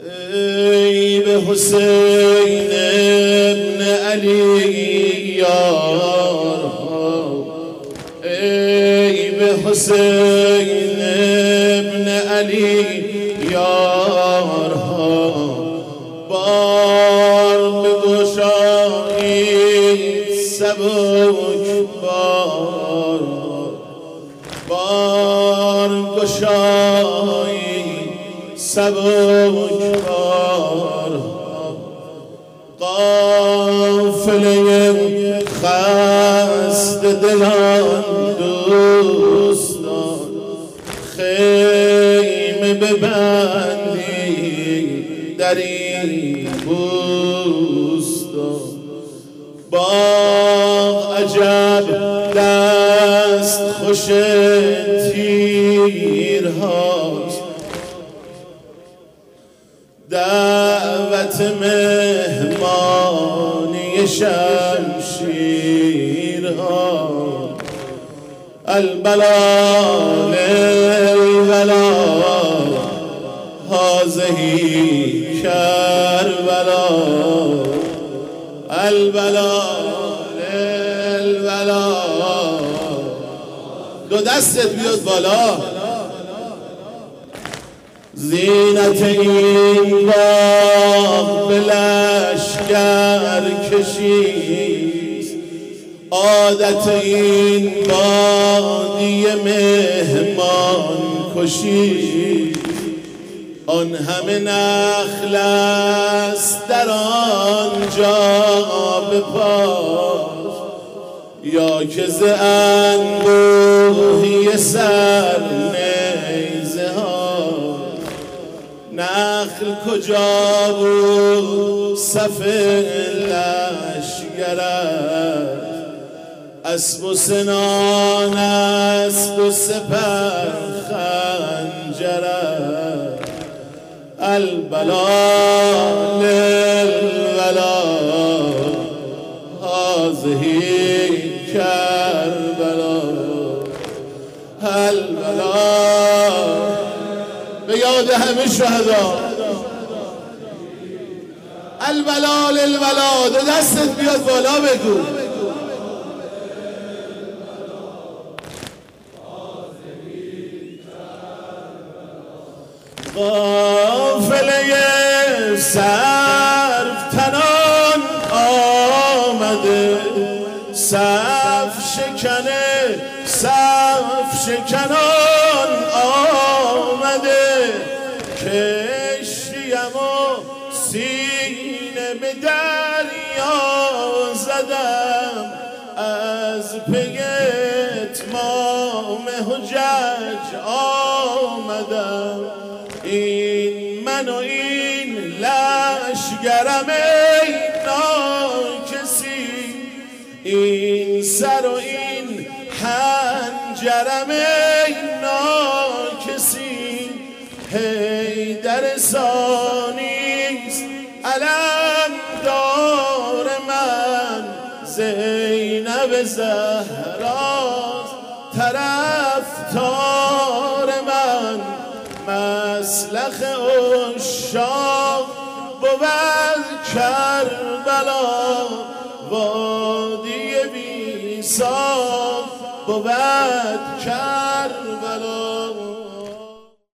ای به حسین ابن علی یارها، ای به حسین ابن علی یارها، بار بگشایید سبک بار گشایید سبک قافله خسته دلان دوستان، خیمه ببندید در این بوستان. باغ عجب دست خوش تیرهاست، دعوت مهمانی شمشیرها. البلا للبلا هذهی کربلا، البلا للبلا. دو دستت بیاد بالا. زینت این باغ به لشکر کشیست، عادت این بادیه مهمان کشیست. آن همه نخل است در آنجا به پاس، یا که ز انبوهی سر نیزه ها. نخل کجا بود صف لشکر است، اسب و سنان است و سپر خنجر است. البلا للولا هذهی کربلا، البلا به یاد همه شهدا. البلا للولا. دو دستت بیاد بالا بگو. قافله صرف تنان آمده، صف شکنان آمده. کشتیم و سینه به دریا زدم، از پی اتمام حجج آمدم. این من و این لشکرم ای ناکسی، این سر و این حنجرم ای ناکسی. حیدر ثانیست علم دار من، زینب زهراست طرفدار من. مسلخ عشاق بود کربلا، وادی بی ساق بود کربلا.